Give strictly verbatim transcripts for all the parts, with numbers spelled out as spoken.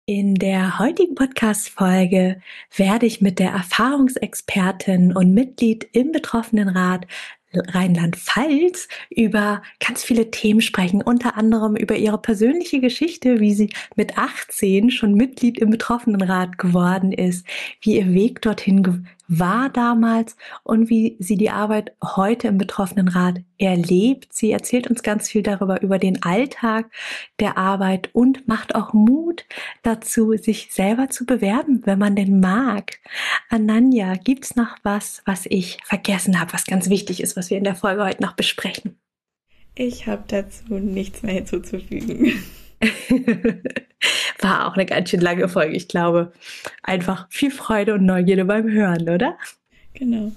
In der heutigen Podcast-Folge werde ich mit der Erfahrungsexpertin und Mitglied im Betroffenenrat Rheinland-Pfalz über ganz viele Themen sprechen, unter anderem über ihre persönliche Geschichte, wie sie mit achtzehn schon Mitglied im Betroffenenrat geworden ist, wie ihr Weg dorthin ge- war damals und wie sie die Arbeit heute im Betroffenenrat erlebt. Sie erzählt uns ganz viel darüber, über den Alltag der Arbeit und macht auch Mut dazu, sich selber zu bewerben, wenn man denn mag. Ananya, gibt's noch was, was ich vergessen habe, was ganz wichtig ist, was wir in der Folge heute noch besprechen? Ich habe dazu nichts mehr hinzuzufügen. War auch eine ganz schön lange Folge, ich glaube. Einfach viel Freude und Neugierde beim Hören, oder? Genau.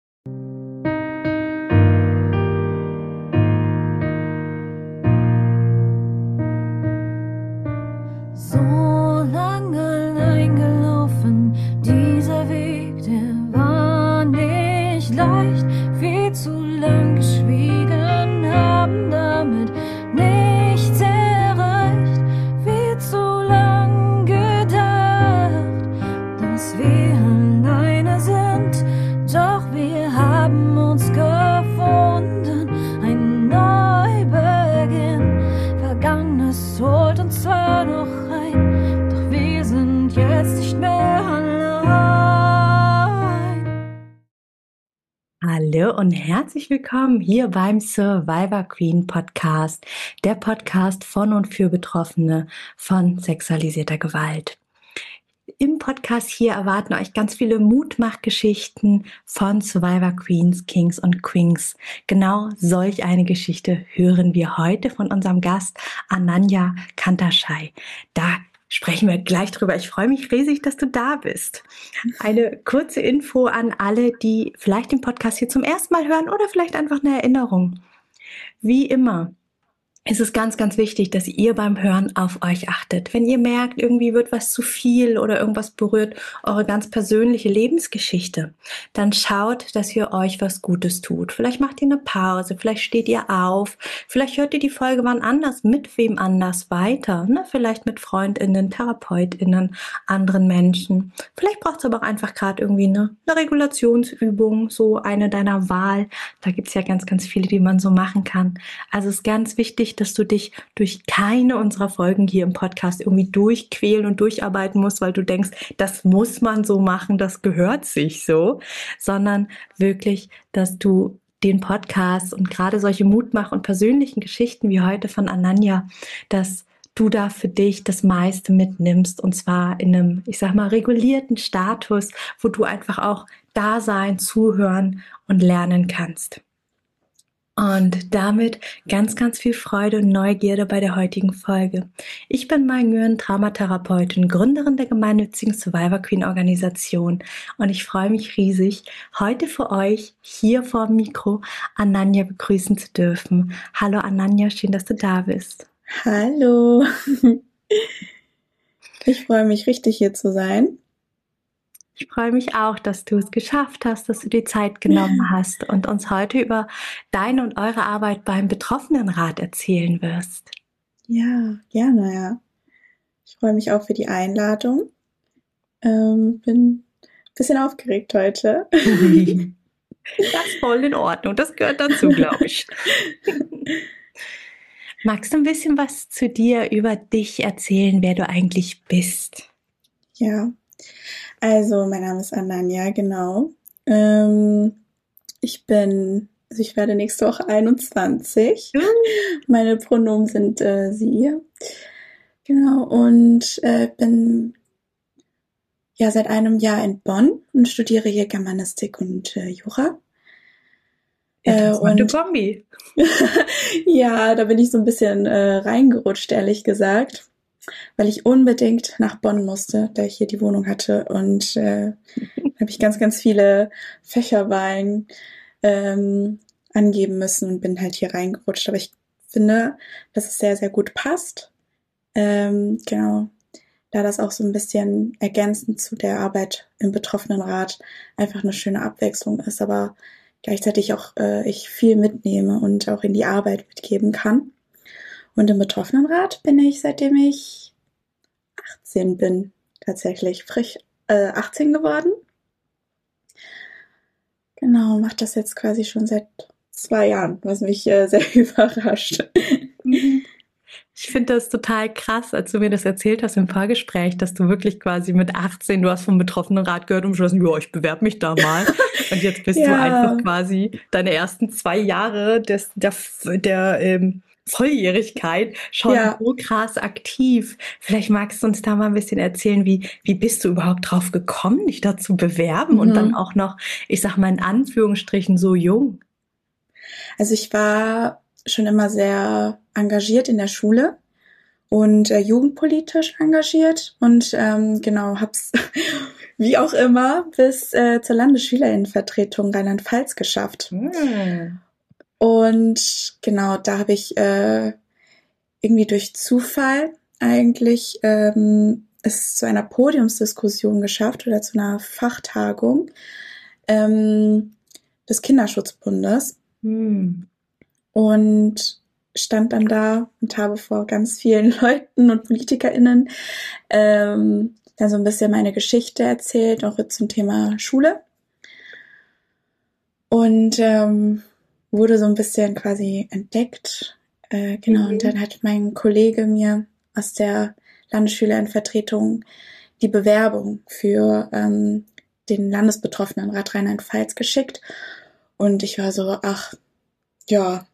So lange allein gelaufen, dieser Weg, der war nicht leicht. Viel zu lang geschwiegen, haben damit nichts erreicht. Viel zu lang gedacht, dass wir alleine sind. Doch wir haben uns gefunden, ein Neubeginn. Vergangenes holt uns zwar noch rein, doch wir sind jetzt nicht mehr allein. Hallo und herzlich willkommen hier beim Survivor Queen Podcast, der Podcast von und für Betroffene von sexualisierter Gewalt. Im Podcast hier erwarten euch ganz viele Mutmachgeschichten von Survivor Queens, Kings und Queens. Genau solch eine Geschichte hören wir heute von unserem Gast Ananya Kantaschai. Da sprechen wir gleich drüber. Ich freue mich riesig, dass du da bist. Eine kurze Info an alle, die vielleicht den Podcast hier zum ersten Mal hören oder vielleicht einfach eine Erinnerung. Wie immer ist es ganz, ganz wichtig, dass ihr beim Hören auf euch achtet. Wenn ihr merkt, irgendwie wird was zu viel oder irgendwas berührt eure ganz persönliche Lebensgeschichte, dann schaut, dass ihr euch was Gutes tut. Vielleicht macht ihr eine Pause, vielleicht steht ihr auf, vielleicht hört ihr die Folge wann anders, mit wem anders weiter, ne? Vielleicht mit FreundInnen, TherapeutInnen, anderen Menschen. Vielleicht braucht es aber auch einfach gerade irgendwie eine, eine Regulationsübung, so eine deiner Wahl. Da gibt es ja ganz, ganz viele, die man so machen kann. Also es ist ganz wichtig, dass du dich durch keine unserer Folgen hier im Podcast irgendwie durchquälen und durcharbeiten musst, weil du denkst, das muss man so machen, das gehört sich so, sondern wirklich, dass du den Podcast und gerade solche Mutmach- und persönlichen Geschichten wie heute von Ananya, dass du da für dich das meiste mitnimmst und zwar in einem, ich sag mal, regulierten Status, wo du einfach auch da sein, zuhören und lernen kannst. Und damit ganz, ganz viel Freude und Neugierde bei der heutigen Folge. Ich bin Mai Nguyen, Traumatherapeutin, Gründerin der gemeinnützigen Survivor Queen Organisation und ich freue mich riesig, heute für euch hier vor dem Mikro Ananya begrüßen zu dürfen. Hallo Ananya, schön, dass du da bist. Hallo. Ich freue mich richtig, hier zu sein. Ich freue mich auch, dass du es geschafft hast, dass du die Zeit genommen hast und uns heute über deine und eure Arbeit beim Betroffenenrat erzählen wirst. Ja, gerne, ja. Ich freue mich auch für die Einladung. Ähm, bin ein bisschen aufgeregt heute. Das ist voll in Ordnung, das gehört dazu, glaube ich. Magst du ein bisschen was zu dir, über dich erzählen, wer du eigentlich bist? Ja, also mein Name ist Ananya, genau. Ähm, ich bin, also ich werde nächste Woche einundzwanzig. Uh. Meine Pronomen sind äh, sie. Genau, und äh, bin ja seit einem Jahr in Bonn und studiere hier Germanistik und äh, Jura. Interessante und Kombi. Ja, da bin ich so ein bisschen äh, reingerutscht, ehrlich gesagt, weil ich unbedingt nach Bonn musste, da ich hier die Wohnung hatte. Und äh, da habe ich ganz, ganz viele Fächerwahlen ähm, angeben müssen und bin halt hier reingerutscht. Aber ich finde, dass es sehr, sehr gut passt. Ähm, genau, da das auch so ein bisschen ergänzend zu der Arbeit im Betroffenenrat einfach eine schöne Abwechslung ist, aber gleichzeitig auch äh, ich viel mitnehme und auch in die Arbeit mitgeben kann. Und im Betroffenenrat bin ich, seitdem ich achtzehn bin, tatsächlich frisch äh, achtzehn geworden. Genau, mache das jetzt quasi schon seit zwei Jahren, was mich äh, sehr überrascht. Ich finde das total krass, als du mir das erzählt hast im Vorgespräch, dass du wirklich quasi mit achtzehn, du hast vom Betroffenenrat gehört und beschlossen, ja, ich bewerbe mich da mal. Und jetzt bist du einfach Ja, quasi deine ersten zwei Jahre des, der, der ähm, Volljährigkeit schon ja, so krass aktiv. Vielleicht magst du uns da mal ein bisschen erzählen, wie, wie bist du überhaupt drauf gekommen, dich da zu bewerben und dann mhm. auch noch, ich sag mal in Anführungsstrichen, so jung? Also ich war schon immer sehr engagiert in der Schule und äh, jugendpolitisch engagiert und ähm, genau, hab's wie auch immer bis äh, zur Landesschülerinnenvertretung Rheinland-Pfalz geschafft. Hm. Und genau, da habe ich äh, irgendwie durch Zufall eigentlich ähm, es zu einer Podiumsdiskussion geschafft oder zu einer Fachtagung ähm, des Kinderschutzbundes Hm. und stand dann da und habe vor ganz vielen Leuten und PolitikerInnen ähm, dann so ein bisschen meine Geschichte erzählt, auch zum Thema Schule. Und ähm, wurde so ein bisschen quasi entdeckt. Äh, genau, und dann Mhm. hat mein Kollege mir aus der Landesschülerinnenvertretung die Bewerbung für ähm, den Landesbetroffenenrat Rheinland-Pfalz geschickt. Und ich war so, ach, ja,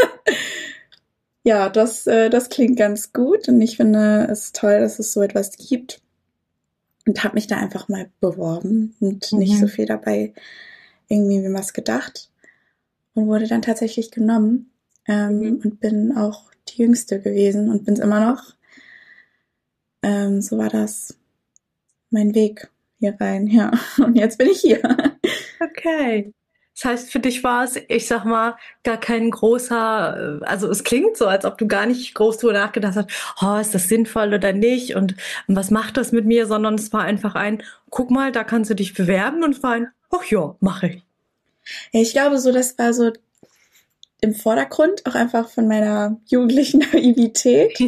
ja, das, äh, das klingt ganz gut. Und ich finde es toll, dass es so etwas gibt. Und habe mich da einfach mal beworben und nicht so Mhm. viel dabei irgendwie mir was gedacht. Und wurde dann tatsächlich genommen ähm, Mhm. und bin auch die Jüngste gewesen und bin es immer noch. Ähm, so war das mein Weg hier rein, ja. Und jetzt bin ich hier. Okay. Das heißt, für dich war es, ich sag mal, gar kein großer, äh, also es klingt so, als ob du gar nicht groß drüber nachgedacht hast, oh, ist das sinnvoll oder nicht und, und was macht das mit mir, sondern es war einfach ein, guck mal, da kannst du dich bewerben und es war ein, ach ja, mache ich. Ja, ich glaube so, das war so im Vordergrund, auch einfach von meiner jugendlichen Naivität.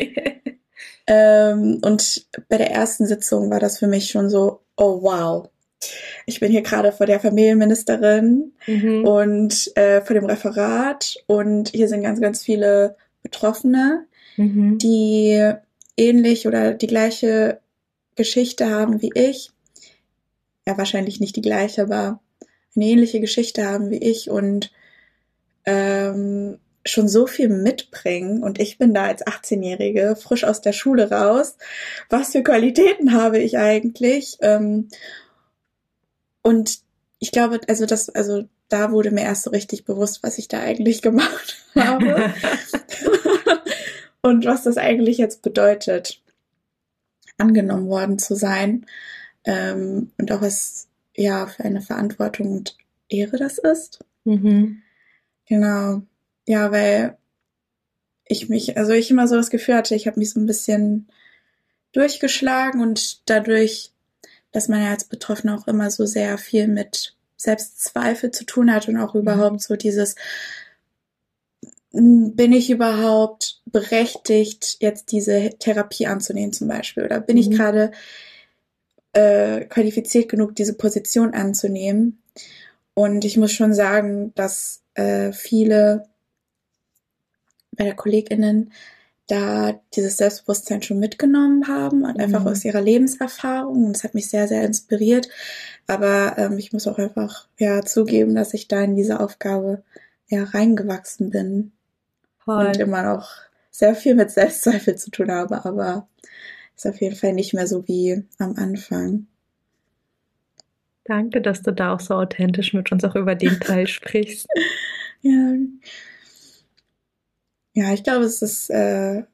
Ähm, und bei der ersten Sitzung war das für mich schon so, oh wow, ich bin hier gerade vor der Familienministerin Mhm. und äh, vor dem Referat und hier sind ganz, ganz viele Betroffene, Mhm. die ähnlich oder die gleiche Geschichte haben wie ich. Ja, wahrscheinlich nicht die gleiche, aber eine ähnliche Geschichte haben wie ich und ähm, schon so viel mitbringen. Und ich bin da als achtzehnjährige frisch aus der Schule raus. Was für Qualitäten habe ich eigentlich? Ähm, und ich glaube, also das, also da wurde mir erst so richtig bewusst, was ich da eigentlich gemacht habe und was das eigentlich jetzt bedeutet, angenommen worden zu sein. Ähm, und auch was ja für eine Verantwortung und Ehre das ist. Mhm. Genau. Ja, weil ich mich, also ich immer so das Gefühl hatte, ich habe mich so ein bisschen durchgeschlagen und dadurch, dass man ja als Betroffener auch immer so sehr viel mit Selbstzweifel zu tun hat und auch überhaupt Mhm. so dieses, bin ich überhaupt berechtigt, jetzt diese Therapie anzunehmen zum Beispiel? Oder bin ich Mhm. gerade äh, qualifiziert genug, diese Position anzunehmen? Und ich muss schon sagen, dass äh, viele bei der KollegInnen da dieses Selbstbewusstsein schon mitgenommen haben und einfach aus Mhm. ihrer Lebenserfahrung. Und es hat mich sehr, sehr inspiriert. Aber ähm, ich muss auch einfach ja zugeben, dass ich da in diese Aufgabe ja reingewachsen bin und Voll. immer noch sehr viel mit Selbstzweifel zu tun habe, aber ist auf jeden Fall nicht mehr so wie am Anfang. Danke, dass du da auch so authentisch mit uns auch über den Teil sprichst. Ja, ja, ich glaube, es ist, äh,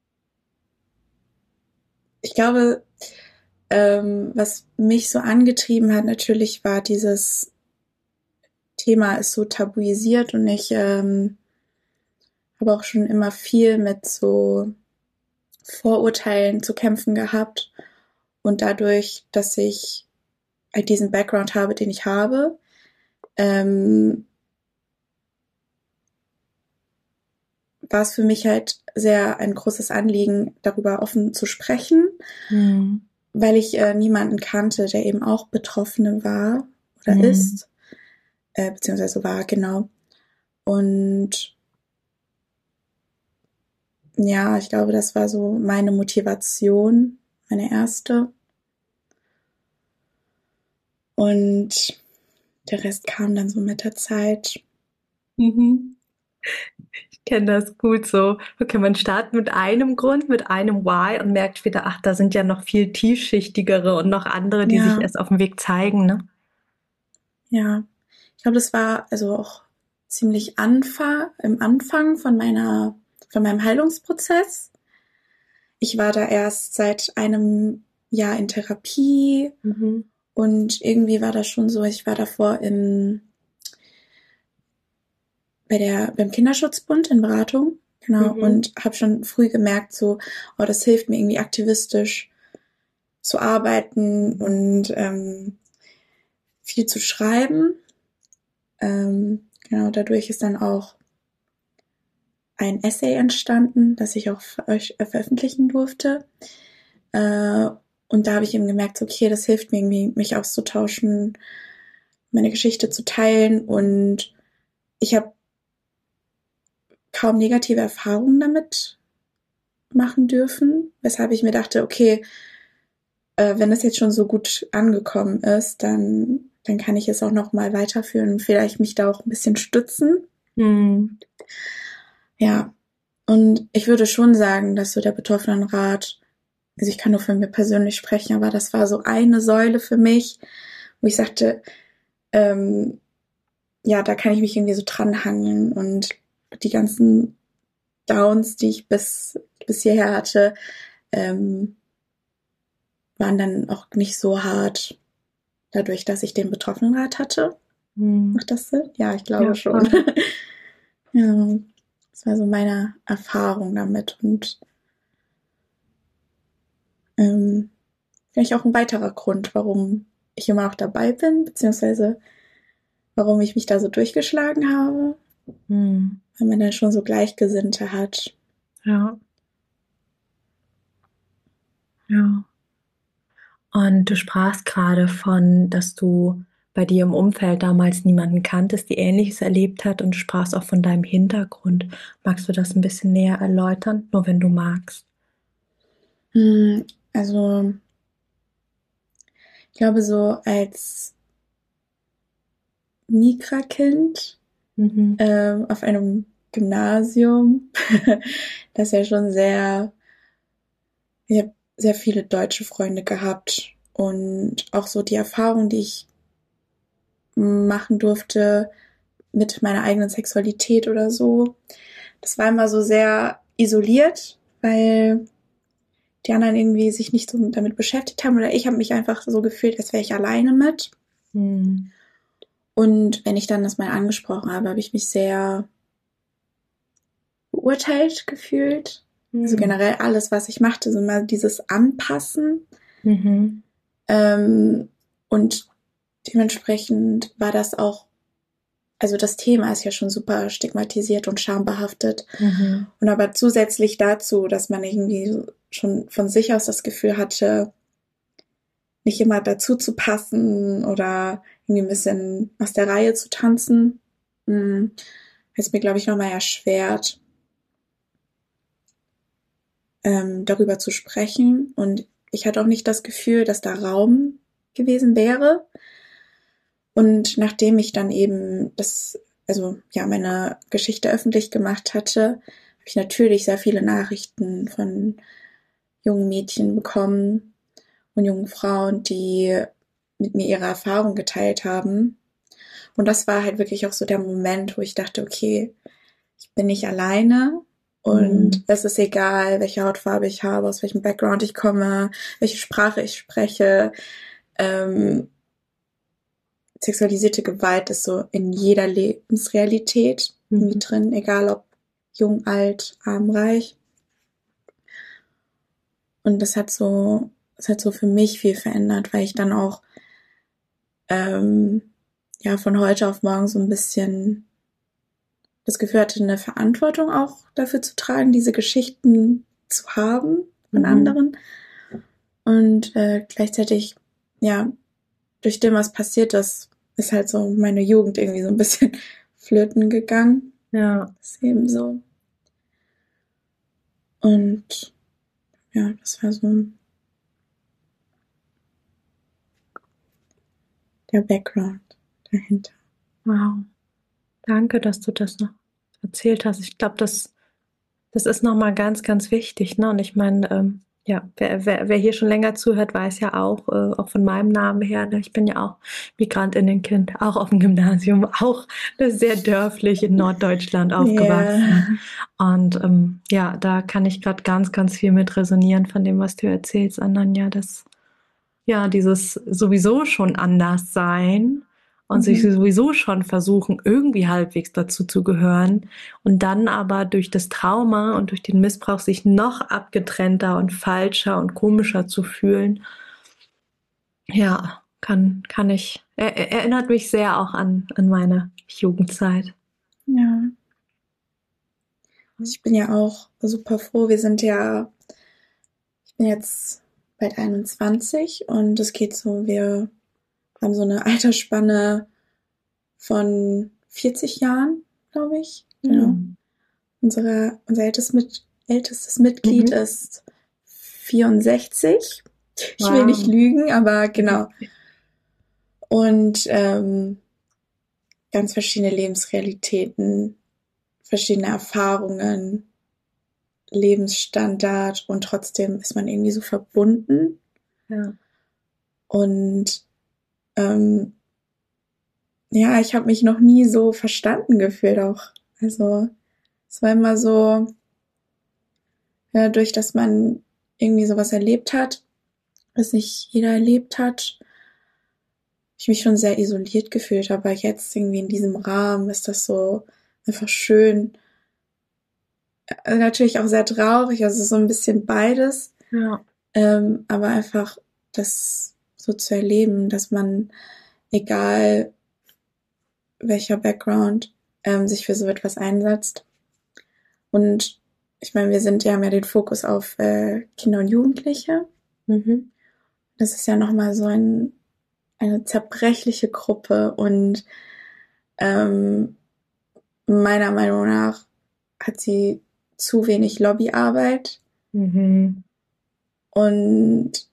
ich glaube, ähm, was mich so angetrieben hat, natürlich war dieses Thema ist so tabuisiert und ich ähm, habe auch schon immer viel mit so Vorurteilen zu kämpfen gehabt und dadurch, dass ich halt diesen Background habe, den ich habe, ähm, war es für mich halt sehr ein großes Anliegen, darüber offen zu sprechen, Mhm. weil ich äh, niemanden kannte, der eben auch Betroffene war oder Mhm. ist, äh, beziehungsweise war, genau. Und ja, ich glaube, das war so meine Motivation, meine erste. Und der Rest kam dann so mit der Zeit. Mhm. Ich kenne das gut so. Okay, man startet mit einem Grund, mit einem Why und merkt wieder, ach, da sind ja noch viel tiefschichtigere und noch andere, die sich Ja, erst auf dem Weg zeigen, ne? ja. Ich glaube, das war also auch ziemlich Anfang, im Anfang von meiner, von meinem Heilungsprozess. Ich war da erst seit einem Jahr in Therapie Mhm. und irgendwie war das schon so, ich war davor im, bei der, beim Kinderschutzbund in Beratung, genau, Mhm. und habe schon früh gemerkt, so, oh, das hilft mir irgendwie aktivistisch zu arbeiten und ähm, viel zu schreiben. Ähm, genau, dadurch ist dann auch ein Essay entstanden, das ich auch ver äh, veröffentlichen durfte. Äh, und da habe ich eben gemerkt, so, okay, das hilft mir irgendwie, mich auszutauschen, meine Geschichte zu teilen. Und ich habe kaum negative Erfahrungen damit machen dürfen, weshalb ich mir dachte, okay, äh, wenn das jetzt schon so gut angekommen ist, dann, dann kann ich es auch noch mal weiterführen und vielleicht mich da auch ein bisschen stützen. Mhm. Ja, und ich würde schon sagen, dass so der Betroffenenrat, also ich kann nur von mir persönlich sprechen, aber das war so eine Säule für mich, wo ich sagte, ähm, ja, da kann ich mich irgendwie so dranhangeln und die ganzen Downs, die ich bis, bis hierher hatte, ähm, waren dann auch nicht so hart, dadurch, dass ich den Betroffenenrat hatte. Mhm. Macht das Sinn? Ja, ich glaube Ja, schon. voll. Ja, das war so meine Erfahrung damit und ähm, vielleicht auch ein weiterer Grund, warum ich immer noch dabei bin, beziehungsweise warum ich mich da so durchgeschlagen habe, Mhm. weil man dann schon so Gleichgesinnte hat. Ja, ja. Und du sprachst gerade von, dass du bei dir im Umfeld damals niemanden kanntest, die Ähnliches erlebt hat, und du sprachst auch von deinem Hintergrund. Magst du das ein bisschen näher erläutern? Nur wenn du magst. Hm, also ich glaube, so als Migra-Kind Mhm. ähm, auf einem Gymnasium, das ja schon sehr, ich habe sehr viele deutsche Freunde gehabt und auch so die Erfahrung, die ich machen durfte mit meiner eigenen Sexualität oder so, das war immer so sehr isoliert, weil die anderen irgendwie sich nicht so damit beschäftigt haben oder ich habe mich einfach so gefühlt, als wäre ich alleine mit. Mhm. Und wenn ich dann das mal angesprochen habe, habe ich mich sehr beurteilt gefühlt. Also Mhm. generell alles, was ich machte, so mal dieses Anpassen. Mhm. Ähm, und dementsprechend war das auch, also das Thema ist ja schon super stigmatisiert und schambehaftet. Mhm. Und aber zusätzlich dazu, dass man irgendwie schon von sich aus das Gefühl hatte, nicht immer dazu zu passen oder irgendwie ein bisschen aus der Reihe zu tanzen, hm, hat es mir, glaube ich, nochmal erschwert, ähm, darüber zu sprechen. Und ich hatte auch nicht das Gefühl, dass da Raum gewesen wäre. Und nachdem ich dann eben das, also ja, meine Geschichte öffentlich gemacht hatte, habe ich natürlich sehr viele Nachrichten von jungen Mädchen bekommen und jungen Frauen, die mit mir ihre Erfahrung geteilt haben. Und das war halt wirklich auch so der Moment, wo ich dachte, okay, ich bin nicht alleine und Mhm. es ist egal, welche Hautfarbe ich habe, aus welchem Background ich komme, welche Sprache ich spreche. Ähm, sexualisierte Gewalt ist so in jeder Lebensrealität irgendwie Mhm. drin, egal ob jung, alt, arm, reich. Und das hat so, das hat so für mich viel verändert, weil ich dann auch ähm, ja von heute auf morgen so ein bisschen das Gefühl hatte, eine Verantwortung auch dafür zu tragen, diese Geschichten zu haben von Mhm. anderen. Und äh, gleichzeitig, ja, durch dem, was passiert ist, ist halt so meine Jugend irgendwie so ein bisschen flöten gegangen. Ja. Das ist eben so. Und ja, das war so der Background dahinter. Wow. Danke, dass du das noch erzählt hast. Ich glaube, das, das ist nochmal ganz, ganz wichtig, ne? Und ich meine, ähm, ja, wer, wer, wer hier schon länger zuhört, weiß ja auch, äh, auch von meinem Namen her, ne? Ich bin ja auch Migrantinnenkind, auch auf dem Gymnasium, auch ne, sehr dörflich in Norddeutschland aufgewachsen. Ja. Und ähm, ja, da kann ich gerade ganz, ganz viel mit resonieren von dem, was du erzählst, Ananya, dass ja, dieses sowieso schon anders sein und sich Mhm. sowieso schon versuchen, irgendwie halbwegs dazu zu gehören und dann aber durch das Trauma und durch den Missbrauch sich noch abgetrennter und falscher und komischer zu fühlen. Ja, kann, kann ich, er, er- erinnert mich sehr auch an, an meine Jugendzeit. Ja. Ich bin ja auch super froh. Wir sind ja, ich bin jetzt bald einundzwanzig und es geht so, wir haben so eine Altersspanne von vierzig Jahren, glaube ich. Genau. Mhm. Unsere, unser ältestes, Mit, ältestes Mitglied Mhm. ist vierundsechzig. Ich Wow. will nicht lügen, aber genau. Und ähm, ganz verschiedene Lebensrealitäten, verschiedene Erfahrungen, Lebensstandard und trotzdem ist man irgendwie so verbunden. Ja. Und ähm, ja, ich habe mich noch nie so verstanden gefühlt auch. Also es war immer so, ja, durch dass man irgendwie sowas erlebt hat, was nicht jeder erlebt hat, ich mich schon sehr isoliert gefühlt, aber jetzt irgendwie in diesem Rahmen ist das so einfach schön. Also natürlich auch sehr traurig, also so ein bisschen beides, Ja. ähm, aber einfach das so zu erleben, dass man, egal welcher Background, ähm, sich für so etwas einsetzt. Und ich meine, wir sind ja, haben ja den Fokus auf äh, Kinder und Jugendliche. Mhm. Das ist ja nochmal so ein, eine zerbrechliche Gruppe und ähm, meiner Meinung nach hat sie zu wenig Lobbyarbeit. Mhm. Und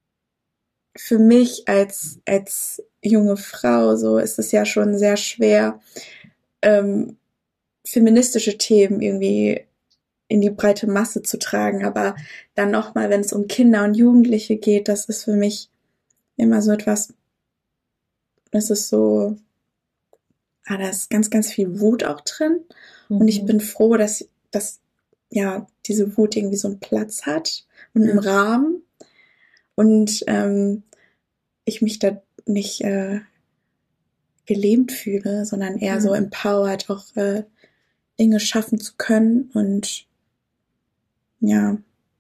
für mich als, als junge Frau so ist es ja schon sehr schwer, ähm, feministische Themen irgendwie in die breite Masse zu tragen. Aber dann nochmal, wenn es um Kinder und Jugendliche geht, das ist für mich immer so etwas, das ist so, ah, da ist ganz, ganz viel Wut auch drin. Mhm. Und ich bin froh, dass, dass ja diese Wut irgendwie so einen Platz hat und einen Ja. Rahmen. Und ähm, ich mich da nicht äh, gelähmt fühle, sondern eher Ja. so empowered, auch äh, Dinge schaffen zu können und ja,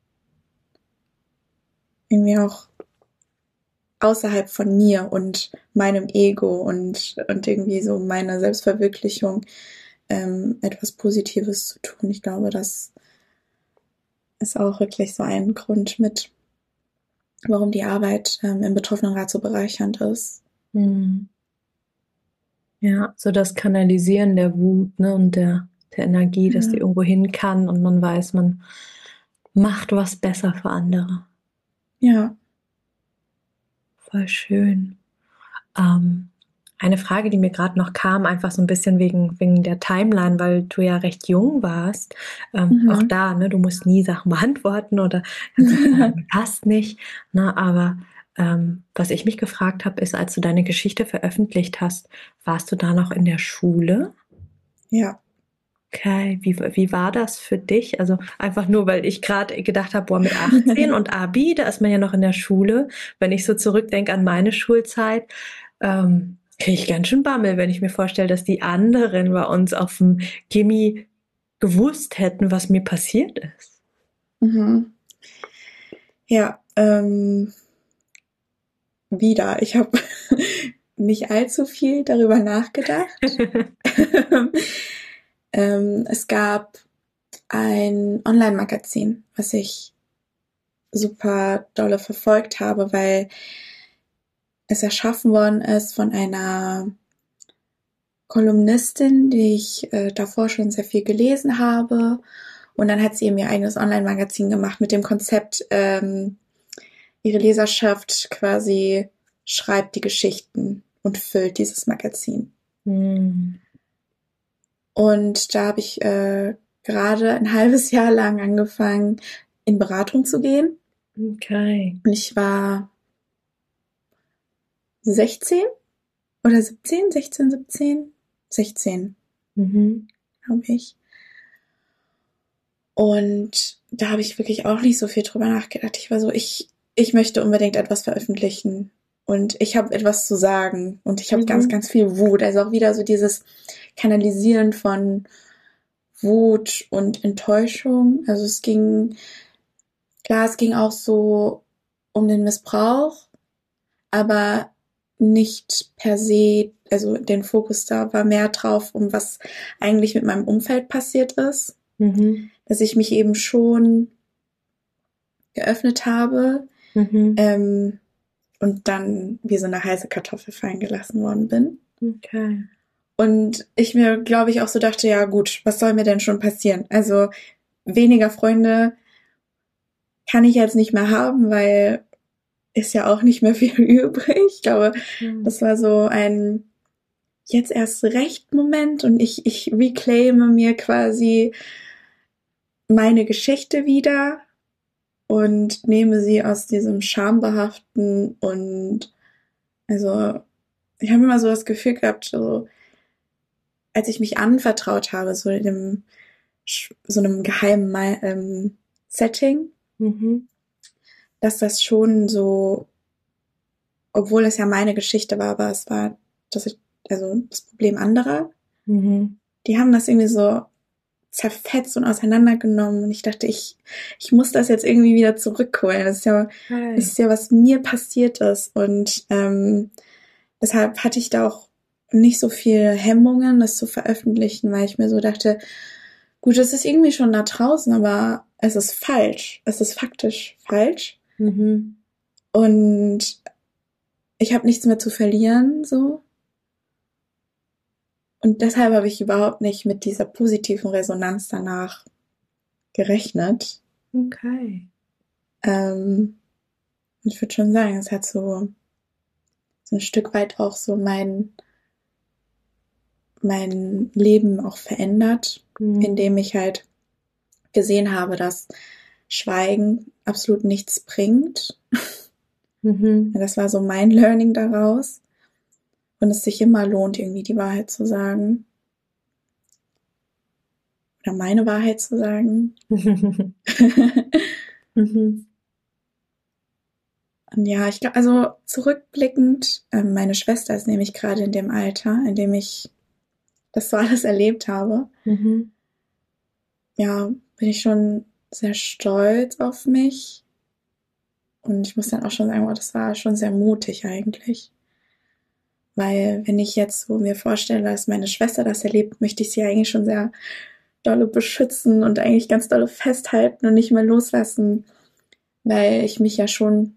irgendwie auch außerhalb von mir und meinem Ego und, und irgendwie so meiner Selbstverwirklichung ähm, etwas Positives zu tun. Ich glaube, das ist auch wirklich so ein Grund mit, warum die Arbeit ähm, im Betroffenenrat so bereichernd ist. Mhm. Ja, so das Kanalisieren der Wut, ne, und der, der Energie, dass die Ja. irgendwo hin kann und man weiß, man macht was besser für andere. Ja, Voll schön. Ähm, eine Frage, die mir gerade noch kam, einfach so ein bisschen wegen, wegen der Timeline, weil du ja recht jung warst. Ähm, Mhm. Auch da, ne, du musst nie Sachen beantworten oder kannst auch sagen, passt nicht. Ne, aber ähm, was ich mich gefragt habe, ist, als du deine Geschichte veröffentlicht hast, warst du da noch in der Schule? ja. Okay, wie, wie war das für dich? Also einfach nur, weil ich gerade gedacht habe, boah, mit achtzehn und Abi, da ist man ja noch in der Schule. Wenn ich so zurückdenke an meine Schulzeit, ähm, kriege ich ganz schön Bammel, wenn ich mir vorstelle, dass die anderen bei uns auf dem Gimmi gewusst hätten, was mir passiert ist. Mhm. Ja, ähm, wieder. Ich habe nicht allzu viel darüber nachgedacht. Ähm, es gab ein Online-Magazin, was ich super dolle verfolgt habe, weil es erschaffen worden ist von einer Kolumnistin, die ich äh, davor schon sehr viel gelesen habe. Und dann hat sie eben ihr eigenes Online-Magazin gemacht mit dem Konzept, ähm, ihre Leserschaft quasi schreibt die Geschichten und füllt dieses Magazin. Mhm. Und da habe ich äh, gerade ein halbes Jahr lang angefangen, in Beratung zu gehen. Okay. Und ich war sechzehn oder siebzehn, sechzehn, siebzehn, sechzehn, Mhm. glaube ich. Und da habe ich wirklich auch nicht so viel drüber nachgedacht. Ich war so, ich, ich möchte unbedingt etwas veröffentlichen. Und ich habe etwas zu sagen. Und ich habe Mhm. ganz, ganz viel Wut. Also auch wieder so dieses Kanalisieren von Wut und Enttäuschung. Also es ging, klar, es ging auch so um den Missbrauch, aber nicht per se, also den Fokus da war mehr drauf, um was eigentlich mit meinem Umfeld passiert ist. Mhm. Dass ich mich eben schon geöffnet habe Mhm. ähm, und dann wie so eine heiße Kartoffel fallen gelassen worden bin. Okay. Und ich mir, glaube ich, auch so dachte, ja gut, was soll mir denn schon passieren? Also weniger Freunde kann ich jetzt nicht mehr haben, weil ist ja auch nicht mehr viel übrig. Ich glaube, Mhm. das war so ein jetzt erst recht Moment und ich, ich reclaime mir quasi meine Geschichte wieder und nehme sie aus diesem schambehaften und also ich habe immer so das Gefühl gehabt, so als ich mich anvertraut habe, so in einem so einem geheimen ähm, Setting, Mhm. dass das schon so, obwohl es ja meine Geschichte war, aber es war das, also das Problem anderer, Mhm. die haben das irgendwie so zerfetzt und auseinandergenommen und ich dachte, ich, ich muss das jetzt irgendwie wieder zurückholen. Das ist ja, Okay. das ist ja, was mir passiert ist und ähm, deshalb hatte ich da auch nicht so viel Hemmungen, das zu veröffentlichen, weil ich mir so dachte, gut, es ist irgendwie schon da draußen, aber es ist falsch. Es ist faktisch falsch Mhm. und ich habe nichts mehr zu verlieren, so. Und deshalb habe ich überhaupt nicht mit dieser positiven Resonanz danach gerechnet. Okay. Ähm, ich würde schon sagen, es hat so, so ein Stück weit auch so mein, mein Leben auch verändert, Mhm. indem ich halt gesehen habe, dass Schweigen absolut nichts bringt. Mhm. Das war so mein Learning daraus. Und es sich immer lohnt, irgendwie die Wahrheit zu sagen. Oder meine Wahrheit zu sagen. Mhm. Und ja, ich glaube, also zurückblickend, äh, meine Schwester ist nämlich gerade in dem Alter, in dem ich das so alles erlebt habe. Mhm. Ja, bin ich schon sehr stolz auf mich. Und ich muss dann auch schon sagen, oh, das war schon sehr mutig eigentlich. Weil wenn ich jetzt so mir vorstelle, dass meine Schwester das erlebt, möchte ich sie eigentlich schon sehr dolle beschützen und eigentlich ganz dolle festhalten und nicht mehr loslassen, weil ich mich ja schon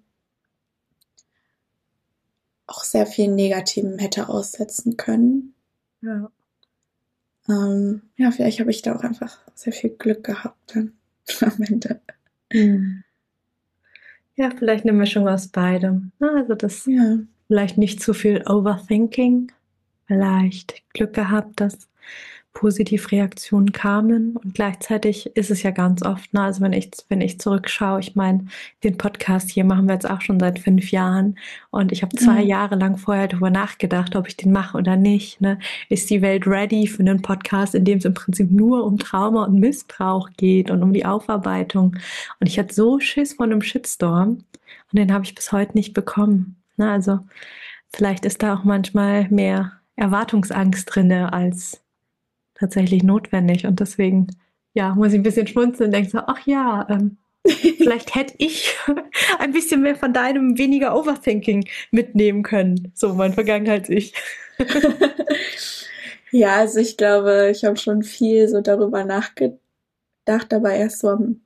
auch sehr viel Negativem hätte aussetzen können. Ja. Ähm, ja, vielleicht habe ich da auch einfach sehr viel Glück gehabt dann am Ende. Mhm. Ja, vielleicht eine Mischung aus beidem. Also das Ja, vielleicht nicht zu viel Overthinking, vielleicht Glück gehabt, dass Positivreaktionen kamen und gleichzeitig ist es ja ganz oft, ne, also wenn ich, wenn ich zurückschaue, ich meine, den Podcast hier machen wir jetzt auch schon seit fünf Jahren und ich habe zwei Mhm. Jahre lang vorher darüber nachgedacht, ob ich den mache oder nicht, ne? Ist die Welt ready für einen Podcast, in dem es im Prinzip nur um Trauma und Missbrauch geht und um die Aufarbeitung und ich hatte so Schiss vor einem Shitstorm und den habe ich bis heute nicht bekommen, ne? Also vielleicht ist da auch manchmal mehr Erwartungsangst drinne als tatsächlich notwendig. Und deswegen, ja, muss ich ein bisschen schmunzeln und denke so, ach ja, ähm, vielleicht hätte ich ein bisschen mehr von deinem weniger Overthinking mitnehmen können. So mein Vergangenheits-Ich. Ja, also ich glaube, ich habe schon viel so darüber nachgedacht, aber erst so, am-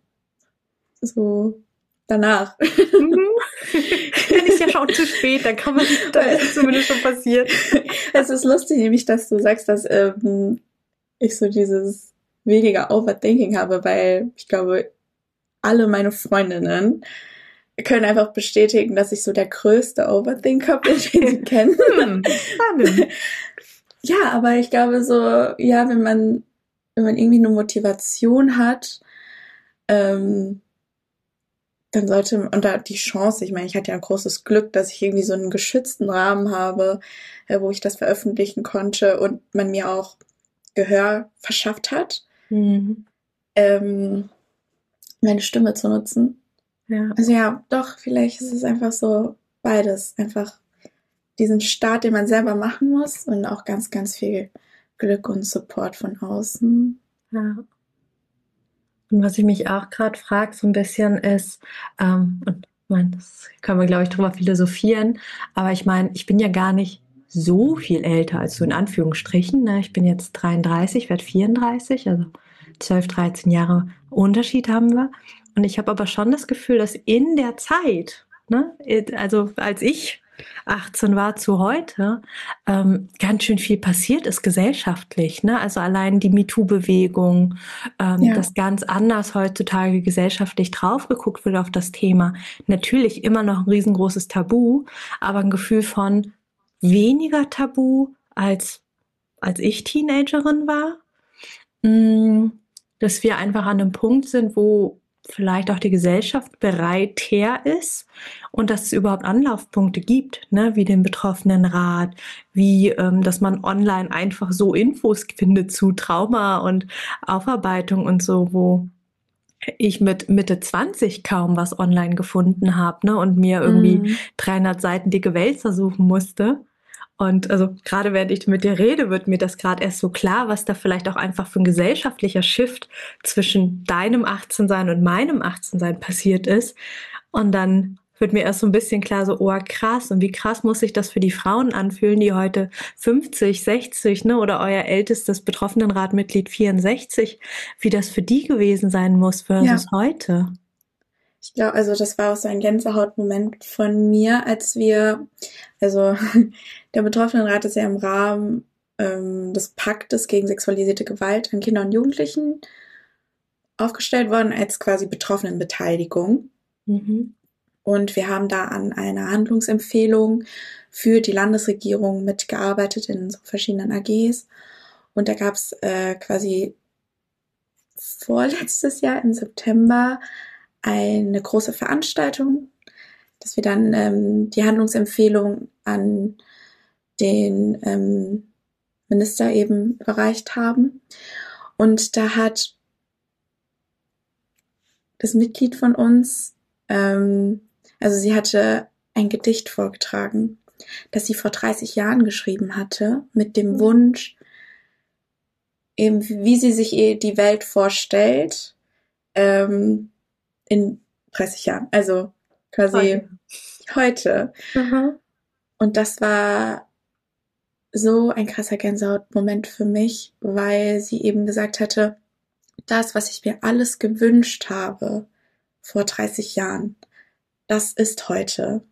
so danach. Mhm. Dann ist ja schon zu spät, dann kann man, dann ist es zumindest schon passiert. Es ist lustig, nämlich, dass du sagst, dass ähm, ich so dieses weniger Overthinking habe, weil ich glaube, alle meine Freundinnen können einfach bestätigen, dass ich so der größte Overthinker bin, den sie kennen. Hm, spannend. Ja, aber ich glaube so, ja, wenn man, wenn man irgendwie eine Motivation hat, ähm, dann sollte, und da die Chance, ich meine, ich hatte ja ein großes Glück, dass ich irgendwie so einen geschützten Rahmen habe, äh, wo ich das veröffentlichen konnte und man mir auch Gehör verschafft hat, Mhm. ähm, meine Stimme zu nutzen. Ja. Also ja, doch, vielleicht ist es einfach so beides. Einfach diesen Start, den man selber machen muss und auch ganz, ganz viel Glück und Support von außen. Ja. Und was ich mich auch gerade frage, so ein bisschen ist, ähm, und ich meine, das können wir, glaube ich, drüber philosophieren, aber ich meine, ich bin ja gar nicht so viel älter als du in Anführungsstrichen. Ne? Ich bin jetzt dreiunddreißig, werde vierunddreißig, also zwölf, dreizehn Jahre Unterschied haben wir. Und ich habe aber schon das Gefühl, dass in der Zeit, ne, also als ich achtzehn war zu heute, ähm, ganz schön viel passiert ist gesellschaftlich. Ne? Also allein die MeToo-Bewegung, ähm, Ja. dass ganz anders heutzutage gesellschaftlich drauf geguckt wird auf das Thema. Natürlich immer noch ein riesengroßes Tabu, aber ein Gefühl von weniger Tabu als, als ich Teenagerin war. Mm, dass wir einfach an einem Punkt sind, wo vielleicht auch die Gesellschaft bereit her ist und dass es überhaupt Anlaufpunkte gibt, ne, wie den Betroffenenrat, wie, ähm, dass man online einfach so Infos findet zu Trauma und Aufarbeitung und so, wo ich mit Mitte zwanzig kaum was online gefunden habe, ne, und mir irgendwie Mhm. dreihundert Seiten dicke Wälzer suchen musste. Und also gerade während ich mit dir rede, wird mir das gerade erst so klar, was da vielleicht auch einfach für ein gesellschaftlicher Shift zwischen deinem achtzehn-Sein und meinem achtzehn-Sein passiert ist. Und dann wird mir erst so ein bisschen klar, so, oh krass, und wie krass muss sich das für die Frauen anfühlen, die heute fünfzig, sechzig, ne, oder euer ältestes Betroffenenratmitglied vierundsechzig, wie das für die gewesen sein muss versus Ja. heute. Ich glaube, also das war auch so ein Gänsehautmoment von mir, als wir, also der Betroffenenrat ist ja im Rahmen ähm, des Paktes gegen sexualisierte Gewalt an Kindern und Jugendlichen aufgestellt worden als quasi Betroffenenbeteiligung. Mhm. Und wir haben da an einer Handlungsempfehlung für die Landesregierung mitgearbeitet in so verschiedenen A Gs. Und da gab es äh, quasi vorletztes Jahr im September eine große Veranstaltung, dass wir dann ähm, die Handlungsempfehlung an den ähm, Minister eben überreicht haben. Und da hat das Mitglied von uns, ähm, also sie hatte ein Gedicht vorgetragen, das sie vor dreißig Jahren geschrieben hatte, mit dem Wunsch, eben wie sie sich die Welt vorstellt, ähm, in dreißig Jahren, also quasi heute. Mhm. Und das war so ein krasser Gänsehautmoment für mich, weil sie eben gesagt hatte, das, was ich mir alles gewünscht habe vor dreißig Jahren, das ist heute.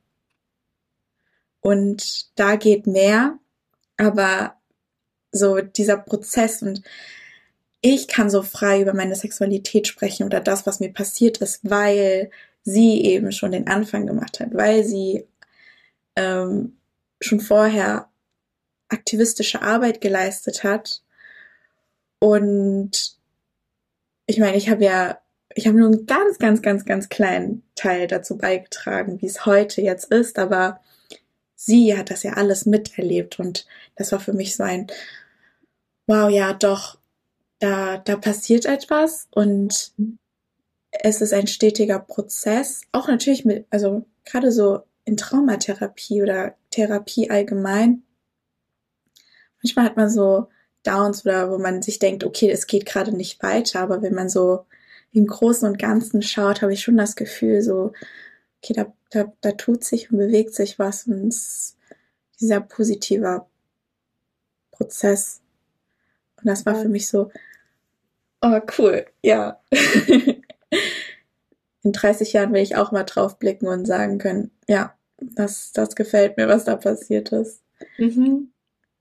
Und da geht mehr, aber so dieser Prozess, und ich kann so frei über meine Sexualität sprechen oder das, was mir passiert ist, weil sie eben schon den Anfang gemacht hat, weil sie ähm, schon vorher aktivistische Arbeit geleistet hat. Und ich meine, ich habe ja, ich habe nur einen ganz, ganz, ganz, ganz kleinen Teil dazu beigetragen, wie es heute jetzt ist, aber sie hat das ja alles miterlebt und das war für mich so ein, wow, ja, doch, da, da passiert etwas und es ist ein stetiger Prozess, auch natürlich mit, also gerade so in Traumatherapie oder Therapie allgemein. Manchmal hat man so Downs oder wo man sich denkt, okay, es geht gerade nicht weiter, aber wenn man so im Großen und Ganzen schaut, habe ich schon das Gefühl, so, okay, da, da, da tut sich und bewegt sich was und es ist dieser positiver Prozess. Und das war für mich so, oh cool, ja. In dreißig Jahren will ich auch mal drauf blicken und sagen können, ja, das, das gefällt mir, was da passiert ist. Mhm.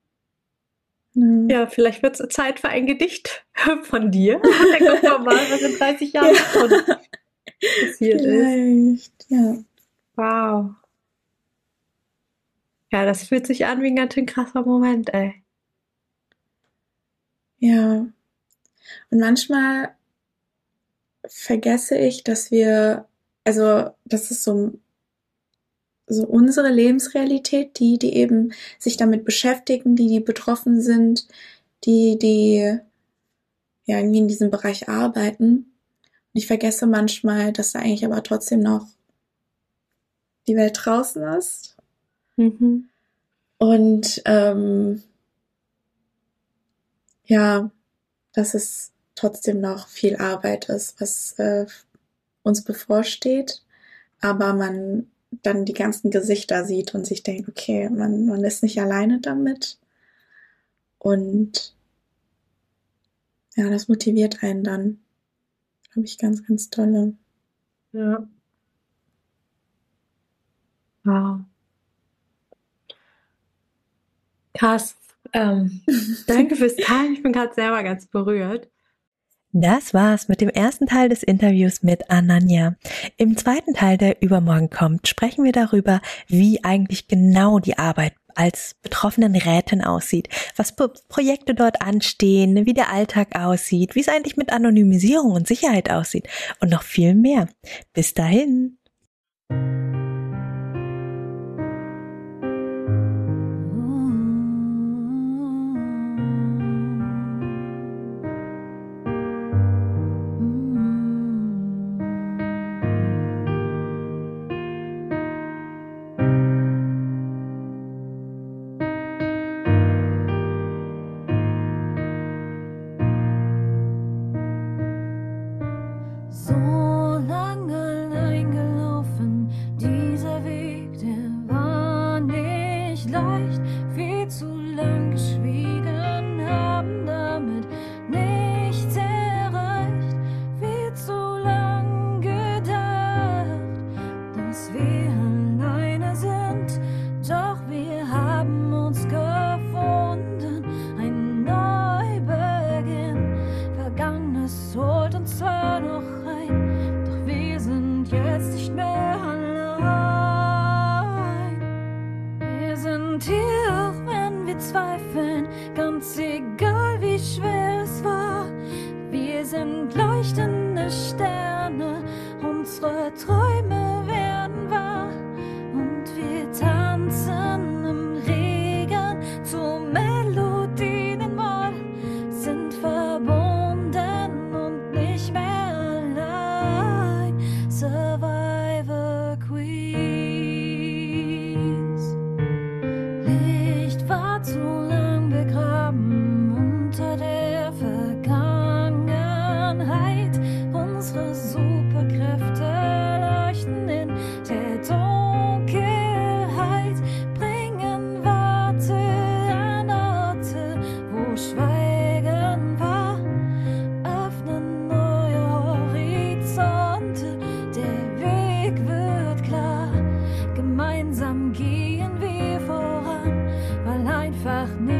Ja, Ja, vielleicht wird es Zeit für ein Gedicht von dir. Dann gucken wir mal, was in dreißig Jahren schon passiert ist. vielleicht, ja. Wow. Ja, das fühlt sich an wie ein ganz schön krasser Moment, ey. Ja. Und manchmal vergesse ich, dass wir, also das ist so, so unsere Lebensrealität, die, die eben sich damit beschäftigen, die, die betroffen sind, die, die ja irgendwie in diesem Bereich arbeiten. Und ich vergesse manchmal, dass da eigentlich aber trotzdem noch die Welt draußen ist. Mhm. Und ähm, ja, dass es trotzdem noch viel Arbeit ist, was äh, uns bevorsteht, aber man dann die ganzen Gesichter sieht und sich denkt, okay, man, man ist nicht alleine damit. Und ja, das motiviert einen dann, glaube ich, ganz, ganz tolle. Ja. Wow. Krass. Ähm, danke fürs Teilen. Ich bin gerade selber ganz berührt. Das war's mit dem ersten Teil des Interviews mit Ananya. Im zweiten Teil, der übermorgen kommt, sprechen wir darüber, wie eigentlich genau die Arbeit als Betroffenenrätin aussieht, was Pro- Projekte dort anstehen, wie der Alltag aussieht, wie es eigentlich mit Anonymisierung und Sicherheit aussieht und noch viel mehr. Bis dahin. So lange allein gelaufen, dieser Weg, der war nicht leicht. Viel zu lang geschwiegen, haben damit nichts erreicht. Viel zu lang gedacht, dass wir alleine sind. Doch wir haben uns gefunden, ein Neubeginn. Vergangenes holt uns zwar noch rein, doch wir sind jetzt nicht mehr allein. Wir sind hier, auch wenn wir zweifeln, ganz egal wie schwer es war. Wir sind leuchtende Sterne, unsere Träume werden wahr. Und wir tanzen im Regen zu Melodien in Moll, sind verbunden und nicht mehr allein. Survivor Queens. Licht war zu lang begraben unter der Vergangenheit. Unsere Superkräfte leuchten in der Dunkelheit, bringen Worte an Orte, wo Schweigen war, öffnen neue Horizonte, der Weg wird klar. Gemeinsam gehen wir voran, weil einfach nicht